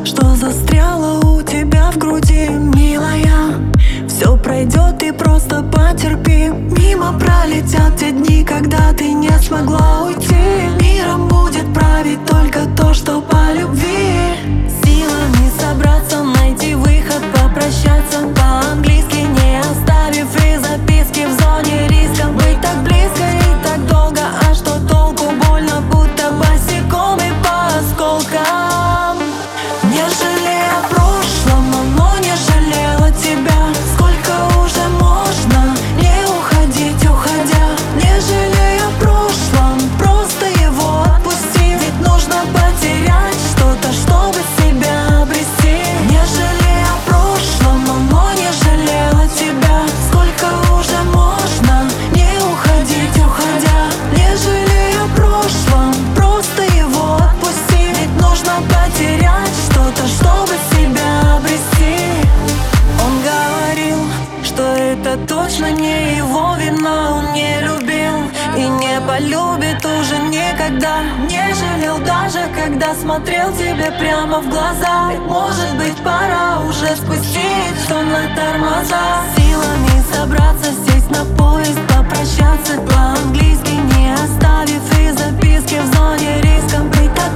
что застряло у тебя в груди, милая. Все пройдет, ты просто потерпи. Мимо пролетят те дни, когда ты не смогла уйти. Миром будет править только то, что по любви. Силами собраться, найти выход, попрощаться по-английски, не оставив и записки в зоне риска. Быть так близко и так долго, а что толку? Больно, будто босиком и по осколкам. Не жалея о прошлом, оно не жалело тебя. Сколько уже можно не уходить, уходя? Не жалея о прошлом, просто его отпусти. Ведь нужно потерять что-то, чтобы себя обрести. Не жалея о прошлом, оно не жалело тебя. Сколько уже можно не уходить, уходя? Не жалея о прошлом, просто его отпусти. Ведь нужно потерять что-то, чтобы себя обрести. Он говорил, что это точно не его вина. Он не любил и не полюбит уже никогда. Не жалел даже, когда смотрел тебе прямо в глаза. Ведь может быть пора уже спустить все на тормоза. Силами собраться, сесть на поезд, попрощаться по-английски, не оставив и записки в зоне риска. Быть так